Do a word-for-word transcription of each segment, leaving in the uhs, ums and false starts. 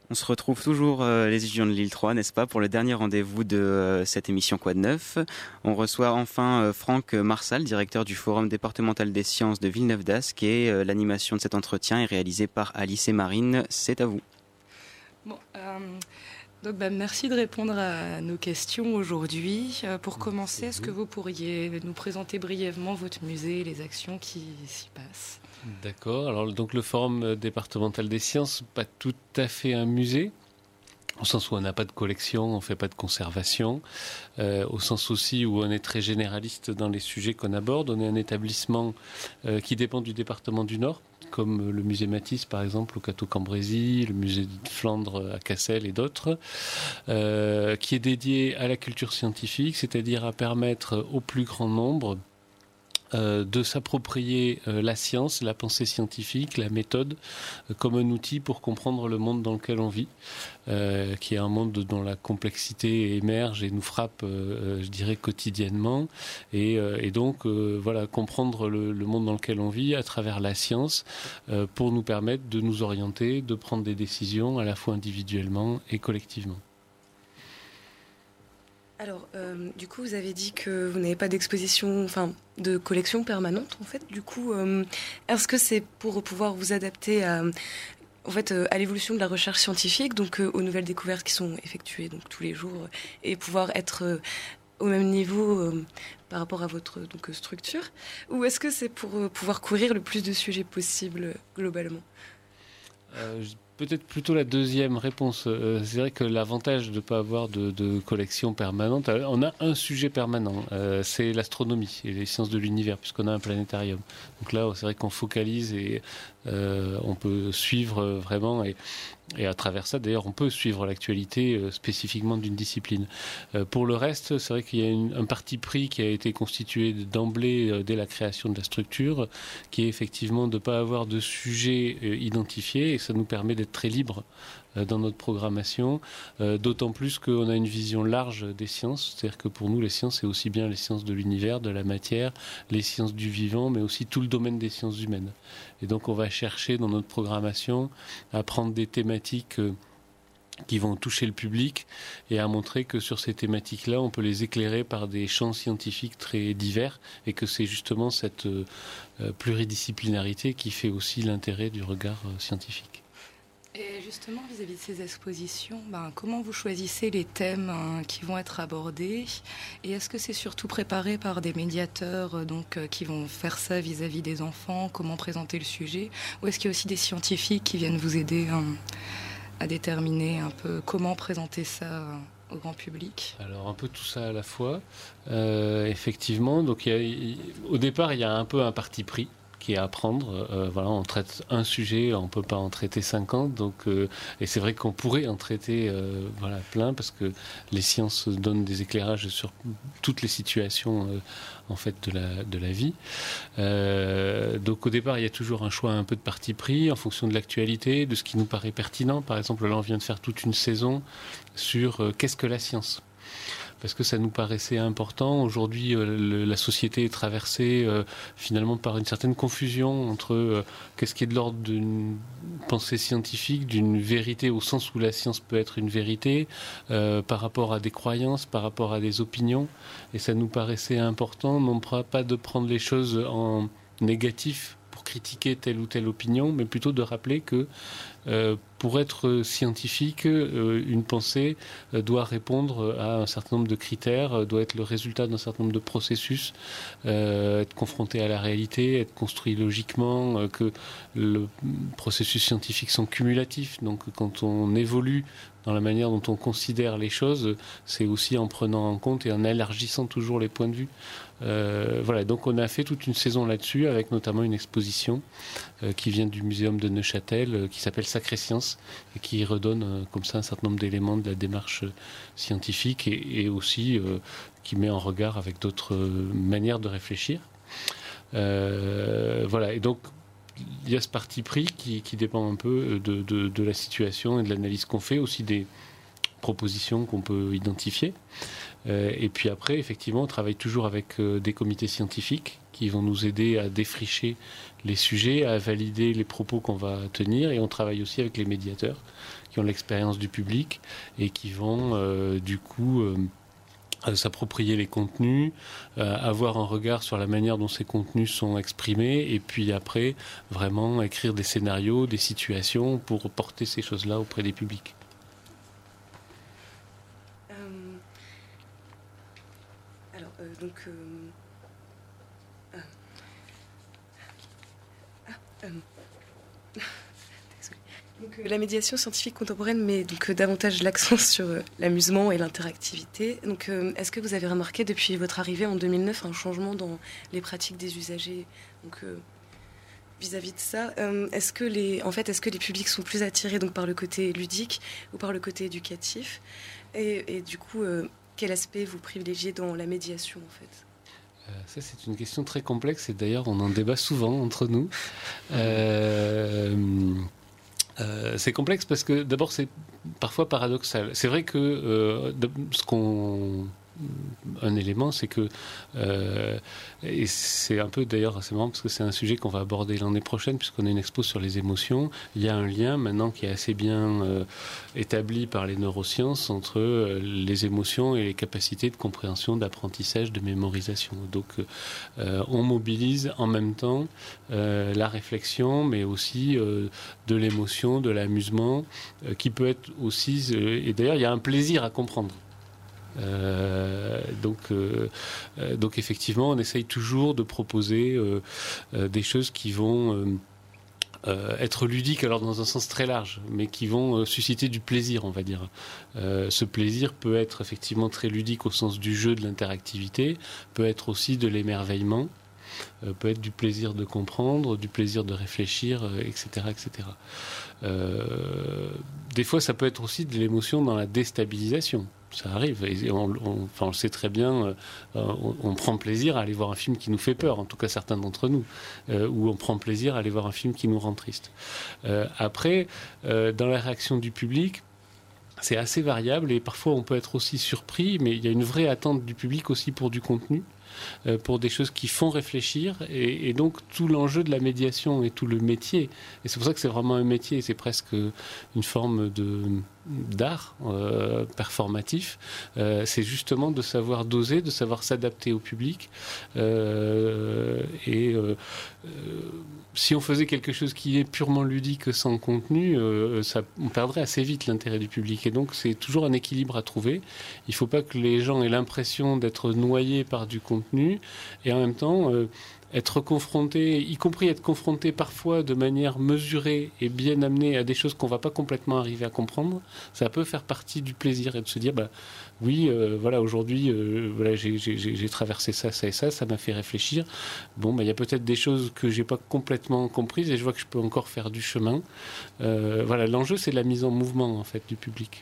On se retrouve toujours, euh, les étudiants de Lille trois, n'est-ce pas, pour le dernier rendez-vous de euh, cette émission Quoi de neuf. On reçoit enfin euh, Franck Marsal, directeur du Forum départemental des sciences de Villeneuve-d'Ascq, et euh, l'animation de cet entretien est réalisée par Alice et Marine. C'est à vous. Bon, euh, donc, bah, merci de répondre à nos questions aujourd'hui. Euh, pour commencer, est-ce que vous pourriez nous présenter brièvement votre musée et les actions qui s'y passent ? D'accord. Alors, donc, le Forum départemental des sciences, pas tout à fait un musée, au sens où on n'a pas de collection, on ne fait pas de conservation, euh, au sens aussi où on est très généraliste dans les sujets qu'on aborde. On est un établissement euh, qui dépend du département du Nord, comme le musée Matisse par exemple au Cateau-Cambrésis, le musée de Flandre à Cassel et d'autres, euh, qui est dédié à la culture scientifique, c'est-à-dire à permettre au plus grand nombre Euh, de s'approprier euh, la science, la pensée scientifique, la méthode, euh, comme un outil pour comprendre le monde dans lequel on vit, euh, qui est un monde dont la complexité émerge et nous frappe, euh, je dirais, quotidiennement. Et, euh, et donc, euh, voilà, comprendre le, le monde dans lequel on vit à travers la science euh, pour nous permettre de nous orienter, de prendre des décisions à la fois individuellement et collectivement. Alors, euh, du coup, vous avez dit que vous n'avez pas d'exposition, enfin, de collection permanente, en fait. Du coup, euh, est-ce que c'est pour pouvoir vous adapter à, en fait, euh, à l'évolution de la recherche scientifique, donc euh, aux nouvelles découvertes qui sont effectuées donc tous les jours, et pouvoir être euh, au même niveau euh, par rapport à votre donc structure, ou est-ce que c'est pour euh, pouvoir couvrir le plus de sujets possible euh, globalement ? euh, je... Peut-être plutôt la deuxième réponse. Euh, c'est vrai que l'avantage de ne pas avoir de, de collection permanente, on a un sujet permanent, euh, c'est l'astronomie et les sciences de l'univers, puisqu'on a un planétarium. Donc là, c'est vrai qu'on focalise et euh, on peut suivre vraiment, et, et à travers ça, d'ailleurs, on peut suivre l'actualité euh, spécifiquement d'une discipline. Euh, pour le reste, c'est vrai qu'il y a une, un parti pris qui a été constitué d'emblée euh, dès la création de la structure, qui est effectivement de ne pas avoir de sujet euh, identifié, et ça nous permet d'être très libre euh, dans notre programmation, euh, d'autant plus qu'on a une vision large des sciences, c'est-à-dire que pour nous les sciences c'est aussi bien les sciences de l'univers, de la matière, les sciences du vivant, mais aussi tout le domaine des sciences humaines. Et donc on va chercher dans notre programmation à prendre des thématiques euh, qui vont toucher le public et à montrer que sur ces thématiques-là, on peut les éclairer par des champs scientifiques très divers, et que c'est justement cette euh, pluridisciplinarité qui fait aussi l'intérêt du regard euh, scientifique. Et justement, vis-à-vis de ces expositions, ben, comment vous choisissez les thèmes hein, qui vont être abordés ? Et est-ce que c'est surtout préparé par des médiateurs donc, euh, qui vont faire ça vis-à-vis des enfants ? Comment présenter le sujet ? Ou est-ce qu'il y a aussi des scientifiques qui viennent vous aider hein, à déterminer un peu comment présenter ça hein, au grand public ? Alors un peu tout ça à la fois, euh, effectivement. Donc il y a, il, au départ, il y a un peu un parti pris qui est à prendre. Euh, voilà, on traite un sujet, on ne peut pas en traiter cinquante. Donc, euh, et c'est vrai qu'on pourrait en traiter euh, voilà, plein, parce que les sciences donnent des éclairages sur toutes les situations euh, en fait, de, la, de la vie. Euh, donc au départ, il y a toujours un choix un peu de parti pris en fonction de l'actualité, de ce qui nous paraît pertinent. Par exemple, là, on vient de faire toute une saison sur euh, qu'est-ce que la science ? Parce que ça nous paraissait important. Aujourd'hui, euh, le, la société est traversée euh, finalement par une certaine confusion entre euh, qu'est-ce qui est de l'ordre d'une pensée scientifique, d'une vérité au sens où la science peut être une vérité, euh, par rapport à des croyances, par rapport à des opinions. Et ça nous paraissait important, non pas de prendre les choses en négatif pour critiquer telle ou telle opinion, mais plutôt de rappeler que euh, pour être scientifique, euh, une pensée euh, doit répondre à un certain nombre de critères, euh, doit être le résultat d'un certain nombre de processus, euh, être confronté à la réalité, être construit logiquement, euh, que le processus scientifique sont cumulatifs. Donc quand on évolue dans la manière dont on considère les choses, c'est aussi en prenant en compte et en élargissant toujours les points de vue. Euh, voilà, donc on a fait toute une saison là-dessus, avec notamment une exposition euh, qui vient du Muséum de Neuchâtel, euh, qui s'appelle Sacrée Science, et qui redonne euh, comme ça un certain nombre d'éléments de la démarche euh, scientifique, et, et aussi euh, qui met en regard avec d'autres euh, manières de réfléchir. Euh, voilà, et donc il y a ce parti pris qui, qui dépend un peu de, de, de la situation et de l'analyse qu'on fait, aussi des propositions qu'on peut identifier. Euh, et puis après, effectivement, on travaille toujours avec euh, des comités scientifiques qui vont nous aider à défricher les sujets, à valider les propos qu'on va tenir. Et on travaille aussi avec les médiateurs qui ont l'expérience du public et qui vont, euh, du coup... Euh, Euh, s'approprier les contenus, euh, avoir un regard sur la manière dont ces contenus sont exprimés, et puis après, vraiment écrire des scénarios, des situations pour porter ces choses-là auprès des publics. Euh, alors, euh, donc... Euh, ah, ah, euh, Donc, euh, la médiation scientifique contemporaine met donc euh, davantage l'accent sur euh, l'amusement et l'interactivité. Donc, euh, est-ce que vous avez remarqué depuis votre arrivée en deux mille neuf un changement dans les pratiques des usagers donc, euh, vis-à-vis de ça, euh, est-ce que les, en fait, est-ce que les publics sont plus attirés donc par le côté ludique ou par le côté éducatif et, et du coup, euh, quel aspect vous privilégiez dans la médiation en fait? Ça, c'est une question très complexe et d'ailleurs, on en débat souvent entre nous. Euh... Euh, c'est complexe parce que d'abord c'est parfois paradoxal. C'est vrai que euh, ce qu'on un élément, c'est que euh, et c'est un peu d'ailleurs assez marrant parce que c'est un sujet qu'on va aborder l'année prochaine puisqu'on a une expo sur les émotions. Il y a un lien maintenant qui est assez bien euh, établi par les neurosciences entre euh, les émotions et les capacités de compréhension, d'apprentissage, de mémorisation. Donc euh, on mobilise en même temps euh, la réflexion, mais aussi euh, de l'émotion, de l'amusement, euh, qui peut être aussi euh, et d'ailleurs il y a un plaisir à comprendre. Euh, donc, euh, euh, donc effectivement, on essaye toujours de proposer euh, euh, des choses qui vont euh, euh, être ludiques, alors dans un sens très large, mais qui vont euh, susciter du plaisir, on va dire. Euh, ce plaisir peut être effectivement très ludique au sens du jeu, de l'interactivité, peut être aussi de l'émerveillement, euh, peut être du plaisir de comprendre, du plaisir de réfléchir, euh, et cetera, et cetera. Euh, des fois, ça peut être aussi de l'émotion dans la déstabilisation. Ça arrive, et on, on, enfin, on le sait très bien, euh, on, on prend plaisir à aller voir un film qui nous fait peur, en tout cas certains d'entre nous, euh, ou on prend plaisir à aller voir un film qui nous rend triste. Euh, après, euh, dans la réaction du public, c'est assez variable, et parfois on peut être aussi surpris, mais il y a une vraie attente du public aussi pour du contenu, euh, pour des choses qui font réfléchir, et, et donc tout l'enjeu de la médiation et tout le métier, et c'est pour ça que c'est vraiment un métier, c'est presque une forme de... d'art euh, performatif, euh, c'est justement de savoir doser, de savoir s'adapter au public. Euh, et euh, euh, si on faisait quelque chose qui est purement ludique sans contenu, euh, ça, on perdrait assez vite l'intérêt du public. Et donc c'est toujours un équilibre à trouver. Il ne faut pas que les gens aient l'impression d'être noyés par du contenu et en même temps... Euh, être confronté, y compris être confronté parfois de manière mesurée et bien amenée à des choses qu'on ne va pas complètement arriver à comprendre, ça peut faire partie du plaisir et de se dire, bah, oui, euh, voilà, aujourd'hui, euh, voilà, j'ai, j'ai, j'ai traversé ça, ça et ça, ça m'a fait réfléchir. Bon, bah, il y a peut-être des choses que je n'ai pas complètement comprises et je vois que je peux encore faire du chemin. Euh, voilà, l'enjeu, c'est la mise en mouvement, en fait, du public.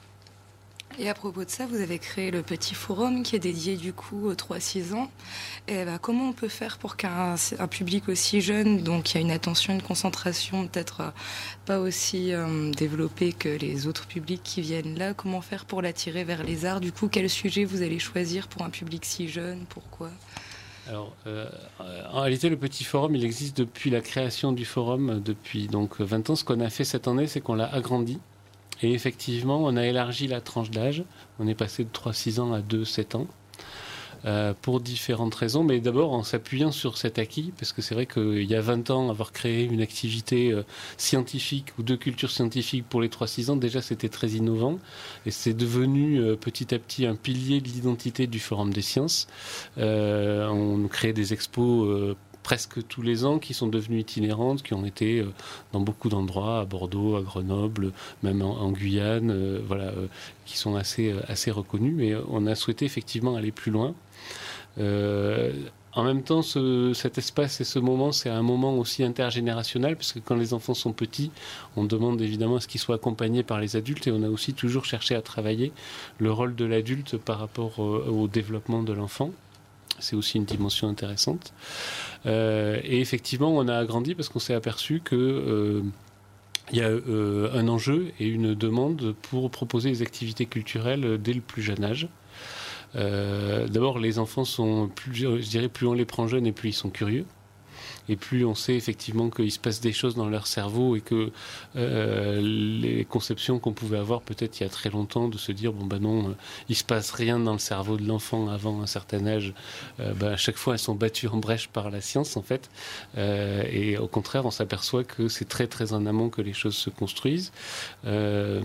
Et à propos de ça, vous avez créé le petit forum qui est dédié du coup aux trois six ans. Et bah, comment on peut faire pour qu'un un public aussi jeune, donc qui a une attention, une concentration peut-être euh, pas aussi euh, développée que les autres publics qui viennent là, comment faire pour l'attirer vers les arts? Du coup, quel sujet vous allez choisir pour un public si jeune? Pourquoi? Alors, euh, en réalité, le petit forum, il existe depuis la création du forum, depuis donc vingt ans. Ce qu'on a fait cette année, c'est qu'on l'a agrandi. Et effectivement, on a élargi la tranche d'âge. On est passé de trois six ans à deux sept ans. Euh, pour différentes raisons, mais d'abord en s'appuyant sur cet acquis, parce que c'est vrai qu'il y a vingt ans, avoir créé une activité euh, scientifique ou de culture scientifique pour les trois six ans, déjà c'était très innovant, et c'est devenu euh, petit à petit un pilier de l'identité du Forum des sciences. Euh, on crée des expos euh, presque tous les ans, qui sont devenues itinérantes, qui ont été euh, dans beaucoup d'endroits, à Bordeaux, à Grenoble, même en, en Guyane, euh, voilà, euh, qui sont assez, euh, assez reconnus. Mais on a souhaité effectivement aller plus loin. Euh, en même temps, ce, cet espace et ce moment, c'est un moment aussi intergénérationnel, parce que quand les enfants sont petits, on demande évidemment à ce qu'ils soient accompagnés par les adultes, et on a aussi toujours cherché à travailler le rôle de l'adulte par rapport au, au développement de l'enfant. C'est aussi une dimension intéressante. Euh, et effectivement, on a agrandi parce qu'on s'est aperçu que euh, il y a euh, un enjeu et une demande pour proposer des activités culturelles dès le plus jeune âge. Euh, d'abord, les enfants sont, plus, je dirais, plus on les prend jeunes et plus ils sont curieux. Et plus on sait effectivement qu'il se passe des choses dans leur cerveau et que euh, les conceptions qu'on pouvait avoir peut-être il y a très longtemps de se dire bon ben non, euh, il se passe rien dans le cerveau de l'enfant avant un certain âge, euh, ben, à chaque fois elles sont battues en brèche par la science en fait. Euh, et au contraire on s'aperçoit que c'est très très en amont que les choses se construisent. Euh,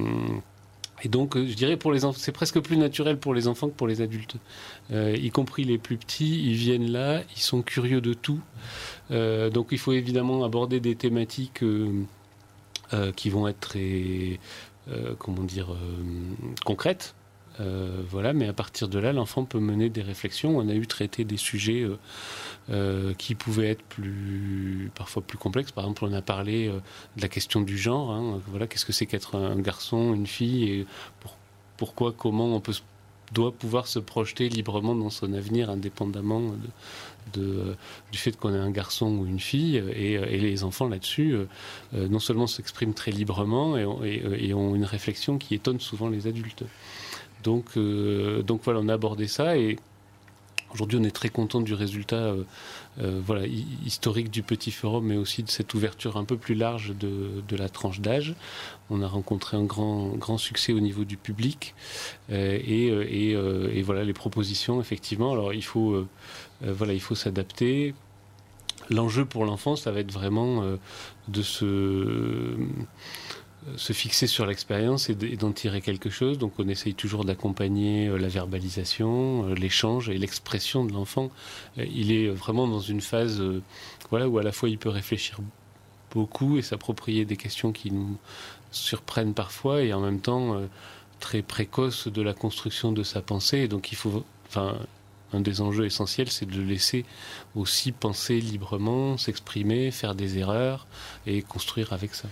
Et donc, je dirais, pour les enfants, c'est presque plus naturel pour les enfants que pour les adultes. Euh, y compris les plus petits, ils viennent là, ils sont curieux de tout. Euh, donc, il faut évidemment aborder des thématiques euh, euh, qui vont être très, euh, comment dire, euh, concrètes. Euh, voilà, mais à partir de là, l'enfant peut mener des réflexions. On a eu traité des sujets euh, euh, qui pouvaient être plus, parfois plus complexes. Par exemple, on a parlé euh, de la question du genre. Hein. Voilà, qu'est-ce que c'est qu'être un garçon, une fille, et pour, pourquoi, comment on peut, doit pouvoir se projeter librement dans son avenir, indépendamment de, de, du fait qu'on est un garçon ou une fille. Et, et les enfants là-dessus, euh, non seulement s'expriment très librement et, et, et ont une réflexion qui étonne souvent les adultes. Donc, euh, donc voilà, on a abordé ça et aujourd'hui on est très content du résultat euh, euh, voilà, historique du petit forum, mais aussi de cette ouverture un peu plus large de, de la tranche d'âge. On a rencontré un grand, grand succès au niveau du public euh, et, et, euh, et voilà les propositions effectivement. Alors il faut, euh, voilà, il faut s'adapter. L'enjeu pour l'enfant, ça va être vraiment euh, de se... se fixer sur l'expérience et d'en tirer quelque chose. Donc on essaye toujours d'accompagner la verbalisation, l'échange et l'expression de l'enfant. Il est vraiment dans une phase voilà, où à la fois il peut réfléchir beaucoup et s'approprier des questions qui nous surprennent parfois et en même temps très précoce de la construction de sa pensée. Et donc il faut... Enfin, un des enjeux essentiels, c'est de le laisser aussi penser librement, s'exprimer, faire des erreurs et construire avec ça.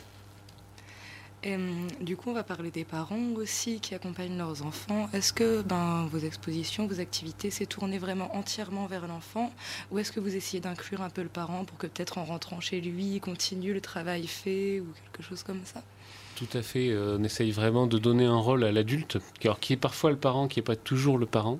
Et, du coup, on va parler des parents aussi qui accompagnent leurs enfants. Est-ce que ben, vos expositions, vos activités, c'est tourné vraiment entièrement vers l'enfant ou est-ce que vous essayez d'inclure un peu le parent pour que peut-être en rentrant chez lui, il continue le travail fait ou quelque chose comme ça ? Tout à fait. Euh, on essaye vraiment de donner un rôle à l'adulte, alors, qui est parfois le parent, qui n'est pas toujours le parent.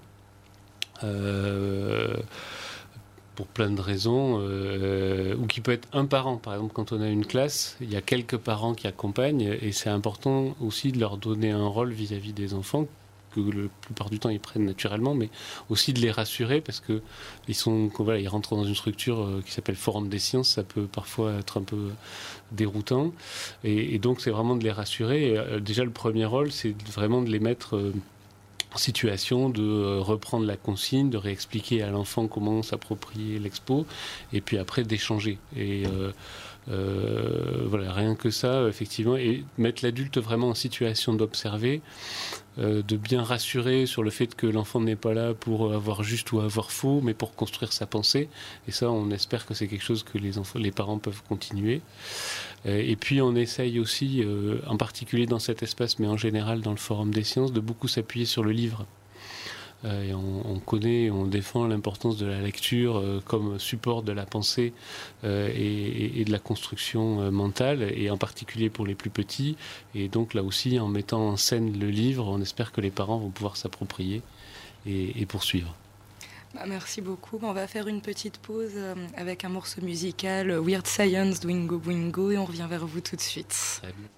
Euh... pour plein de raisons, euh, ou qui peut être un parent. Par exemple, quand on a une classe, il y a quelques parents qui accompagnent, et c'est important aussi de leur donner un rôle vis-à-vis des enfants, que la plupart du temps ils prennent naturellement, mais aussi de les rassurer, parce que ils sont, voilà, ils rentrent dans une structure qui s'appelle Forum des sciences, ça peut parfois être un peu déroutant, et, et donc c'est vraiment de les rassurer. Et, euh, déjà, le premier rôle, c'est vraiment de les mettre... Euh, situation de reprendre la consigne, de réexpliquer à l'enfant comment s'approprier l'expo, et puis après d'échanger. Et euh, euh, voilà, rien que ça, effectivement, et mettre l'adulte vraiment en situation d'observer, euh, de bien rassurer sur le fait que l'enfant n'est pas là pour avoir juste ou avoir faux, mais pour construire sa pensée. Et ça, on espère que c'est quelque chose que les enfants, les parents peuvent continuer. Et puis on essaye aussi, euh, en particulier dans cet espace, mais en général dans le Forum des sciences, de beaucoup s'appuyer sur le livre. Euh, et on, on connaît, on défend l'importance de la lecture euh, comme support de la pensée euh, et, et de la construction euh, mentale, et en particulier pour les plus petits. Et donc là aussi, en mettant en scène le livre, on espère que les parents vont pouvoir s'approprier et, et poursuivre. Bah, merci beaucoup. On va faire une petite pause avec un morceau musical, Weird Science d'Wingo Boingo, et on revient vers vous tout de suite. Très bien.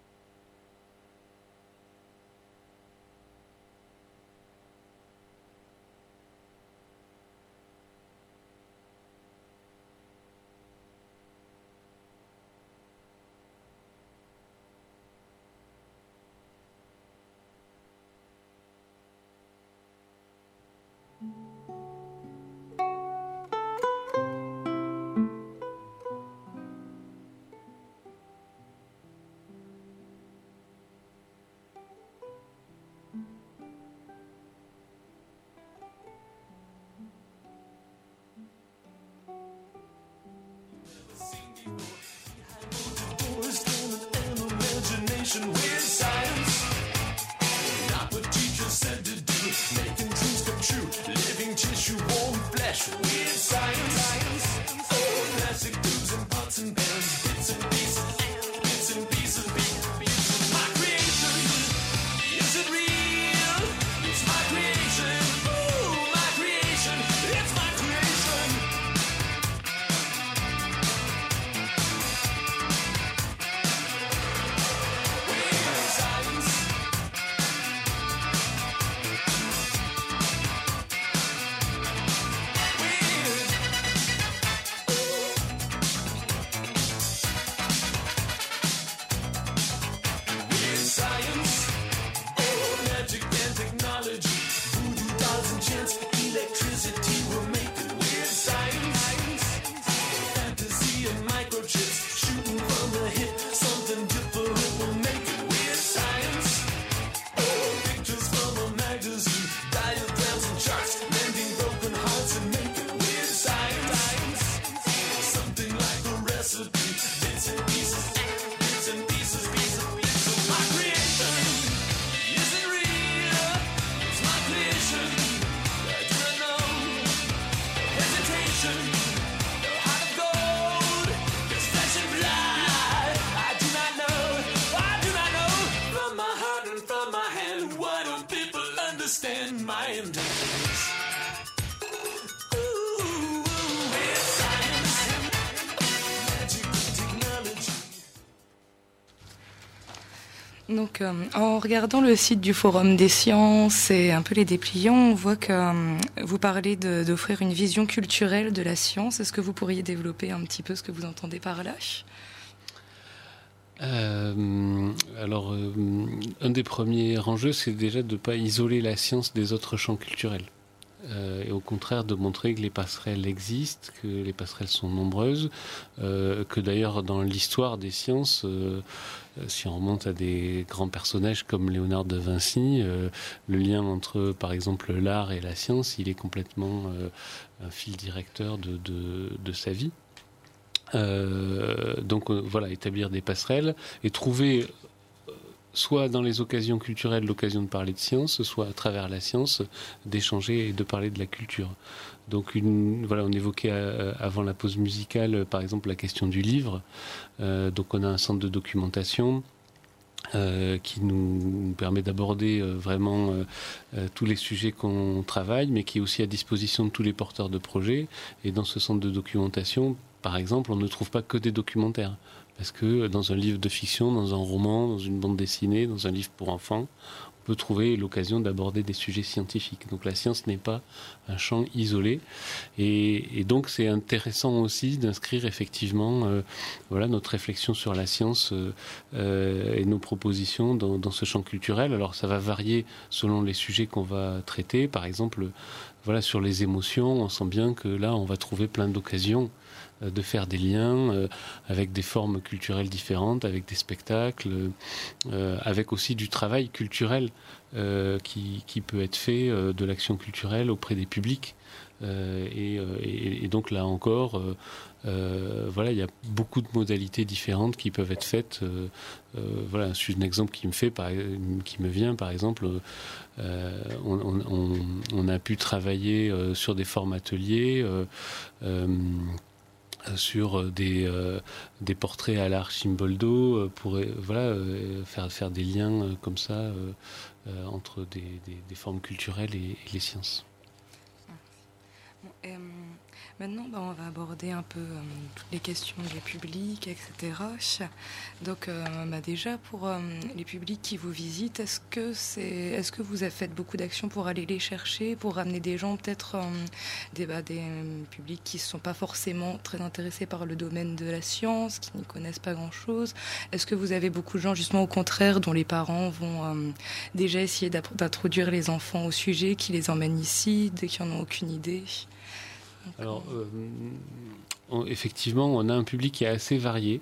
Weird science, not what teachers said to do, making dreams come true, living tissue, warm flesh. Weird science, science, oh, plastic tubes and pots and pans, bits and pieces, bits and pieces, pieces. My creation, is it real? It's my creation. my endeavors. Ooh, with science, magic technology. Donc, euh, en regardant le site du Forum des sciences et un peu les dépliants, on voit que euh, vous parlez de, d'offrir une vision culturelle de la science. Est-ce que vous pourriez développer un petit peu ce que vous entendez par là ? Euh, alors, euh, un des premiers enjeux, c'est déjà de ne pas isoler la science des autres champs culturels. Euh, et au contraire de montrer que les passerelles existent, que les passerelles sont nombreuses, euh, que d'ailleurs dans l'histoire des sciences, euh, si on remonte à des grands personnages comme Léonard de Vinci, euh, le lien entre par exemple l'art et la science, il est complètement euh, un fil directeur de, de, de sa vie. Euh, donc euh, voilà, établir des passerelles et trouver soit dans les occasions culturelles l'occasion de parler de science, soit à travers la science d'échanger et de parler de la culture. Donc une, voilà, on évoquait euh, avant la pause musicale par exemple la question du livre. Euh, donc on a un centre de documentation Euh, qui nous permet d'aborder euh, vraiment euh, euh, tous les sujets qu'on travaille, mais qui est aussi à disposition de tous les porteurs de projets. Et dans ce centre de documentation, par exemple, on ne trouve pas que des documentaires. Parce que dans un livre de fiction, dans un roman, dans une bande dessinée, dans un livre pour enfants, on peut trouver l'occasion d'aborder des sujets scientifiques. Donc la science n'est pas un champ isolé. Et, et donc c'est intéressant aussi d'inscrire effectivement euh, voilà, notre réflexion sur la science euh, euh, et nos propositions dans, dans ce champ culturel. Alors ça va varier selon les sujets qu'on va traiter. Par exemple, voilà, sur les émotions, on sent bien que là, on va trouver plein d'occasions de faire des liens euh, avec des formes culturelles différentes, avec des spectacles, euh, avec aussi du travail culturel euh, qui, qui peut être fait, euh, de l'action culturelle auprès des publics. Euh, et, et, et donc là encore, euh, euh, voilà, il y a beaucoup de modalités différentes qui peuvent être faites. Euh, euh, voilà, c'est un exemple qui me fait, par, qui me vient, par exemple. Euh, on, on, on a pu travailler euh, sur des formes ateliers. Euh, euh, sur des, euh, des portraits à l'Archimboldo euh, pour euh, voilà, euh, faire, faire des liens euh, comme ça euh, euh, entre des, des, des formes culturelles et, et les sciences. Bon, euh, maintenant, bah, on va aborder un peu euh, toutes les questions du public, et cetera. Donc, euh, bah, déjà, pour euh, les publics qui vous visitent, est-ce que, c'est, est-ce que vous avez fait beaucoup d'actions pour aller les chercher, pour ramener des gens, peut-être euh, des, bah, des euh, publics qui ne sont pas forcément très intéressés par le domaine de la science, qui n'y connaissent pas grand-chose? Est-ce que vous avez beaucoup de gens, justement, au contraire, dont les parents vont euh, déjà essayer d'introduire les enfants au sujet, qui les emmènent ici, dès qu'ils n'en ont aucune idée? Alors, euh, on, effectivement, on a un public qui est assez varié.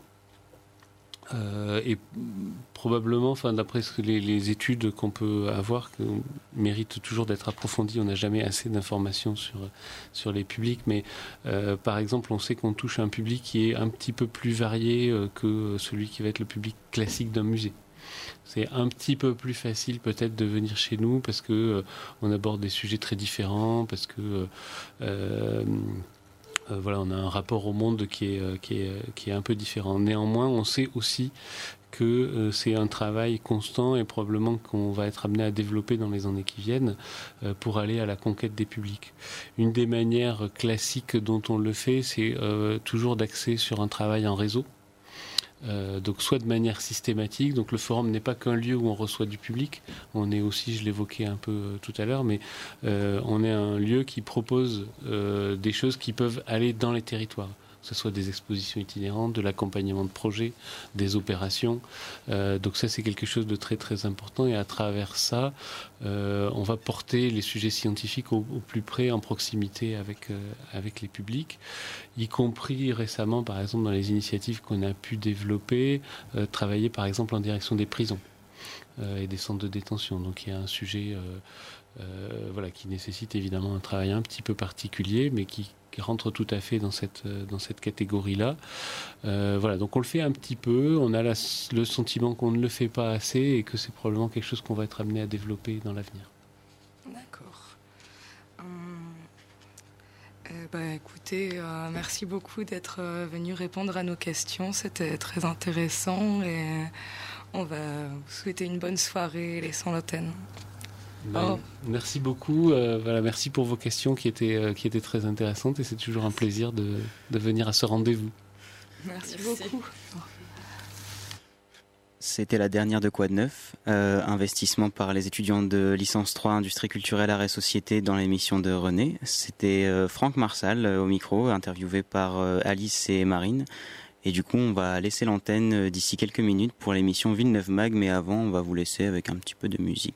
Euh, et probablement, enfin, d'après ce que les, les études qu'on peut avoir, qui méritent toujours d'être approfondies, on n'a jamais assez d'informations sur, sur les publics. Mais euh, par exemple, on sait qu'on touche un public qui est un petit peu plus varié euh, que celui qui va être le public classique d'un musée. C'est un petit peu plus facile peut-être de venir chez nous parce que euh, on aborde des sujets très différents, parce que euh, euh, voilà, on a un rapport au monde qui est, qui est, qui est un peu différent. Néanmoins, on sait aussi que euh, c'est un travail constant et probablement qu'on va être amené à développer dans les années qui viennent euh, pour aller à la conquête des publics. Une des manières classiques dont on le fait, c'est euh, toujours d'axer sur un travail en réseau. Euh, donc soit de manière systématique, donc le forum n'est pas qu'un lieu où on reçoit du public, on est aussi, je l'évoquais un peu euh, tout à l'heure, mais euh, on est un lieu qui propose euh, des choses qui peuvent aller dans les territoires, que ce soit des expositions itinérantes, de l'accompagnement de projets, des opérations. Euh, donc ça, c'est quelque chose de très très important. Et à travers ça, euh, on va porter les sujets scientifiques au, au plus près, en proximité avec, euh, avec les publics, y compris récemment, par exemple, dans les initiatives qu'on a pu développer, euh, travailler par exemple en direction des prisons euh, et des centres de détention. Donc il y a un sujet euh, euh, voilà, qui nécessite évidemment un travail un petit peu particulier, mais qui qui rentre tout à fait dans cette, dans cette catégorie-là. Euh, voilà, donc on le fait un petit peu, on a la, le sentiment qu'on ne le fait pas assez et que c'est probablement quelque chose qu'on va être amené à développer dans l'avenir. D'accord. Hum, euh, bah, écoutez, euh, merci beaucoup d'être euh, venu répondre à nos questions, c'était très intéressant et on va vous souhaiter une bonne soirée, laissons l'antenne. Ben, oh. Merci beaucoup. Euh, voilà, merci pour vos questions qui étaient, euh, qui étaient très intéressantes et c'est toujours un plaisir de, de venir à ce rendez-vous. Merci, merci. beaucoup. C'était la dernière de Quad neuf, euh, investissement par les étudiants de licence trois Industrie culturelle, arts et société dans l'émission de René. C'était euh, Franck Marsal euh, au micro, interviewé par euh, Alice et Marine. Et du coup, on va laisser l'antenne euh, d'ici quelques minutes pour l'émission Villeneuve Mag, mais avant, on va vous laisser avec un petit peu de musique.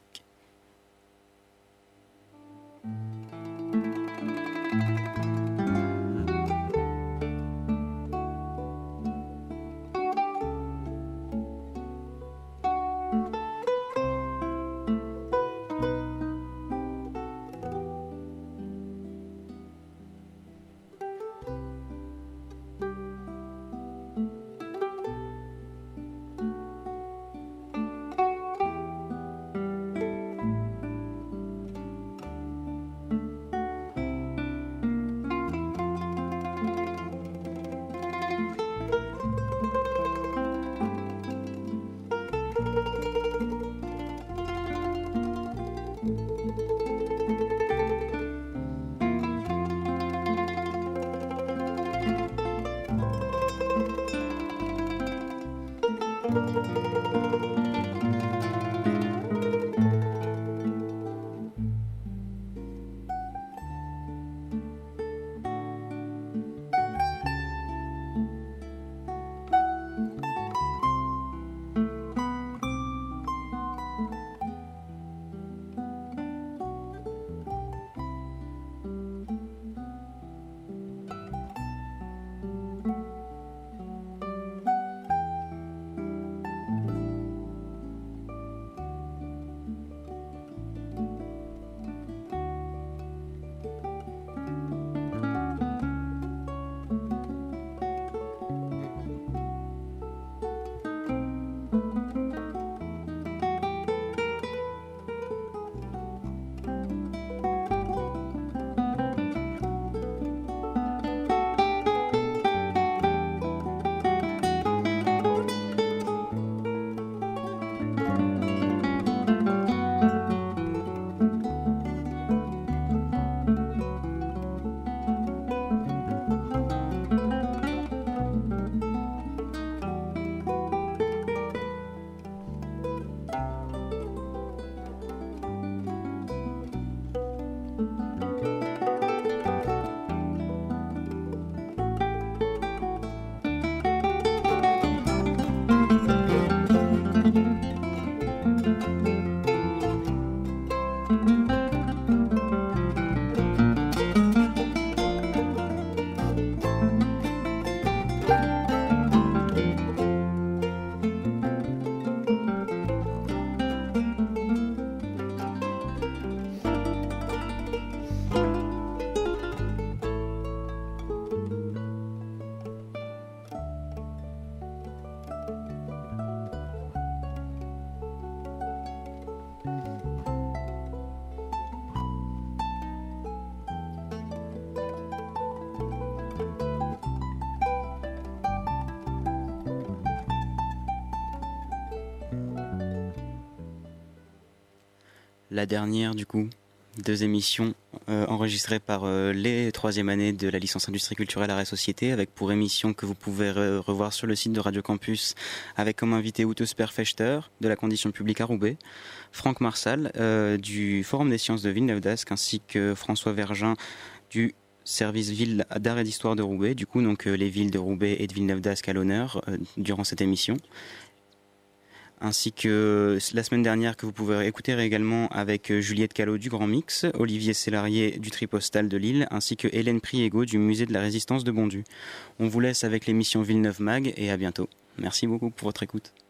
La dernière, du coup, deux émissions euh, enregistrées par euh, les troisième années de la licence Industrie culturelle, arts et société, avec pour émission que vous pouvez re- revoir sur le site de Radio Campus, avec comme invité Ute Sperfechter de la Condition publique à Roubaix, Franck Marsal euh, du Forum des sciences de Villeneuve d'Ascq, ainsi que François Vergin du service ville d'art et d'histoire de Roubaix. Du coup, donc euh, les villes de Roubaix et de Villeneuve d'Ascq à l'honneur euh, durant cette émission. Ainsi que la semaine dernière que vous pouvez écouter également avec Juliette Callot du Grand Mix, Olivier Célarier du Tripostal de Lille, ainsi que Hélène Priego du Musée de la Résistance de Bondu. On vous laisse avec l'émission Villeneuve Mag et à bientôt. Merci beaucoup pour votre écoute.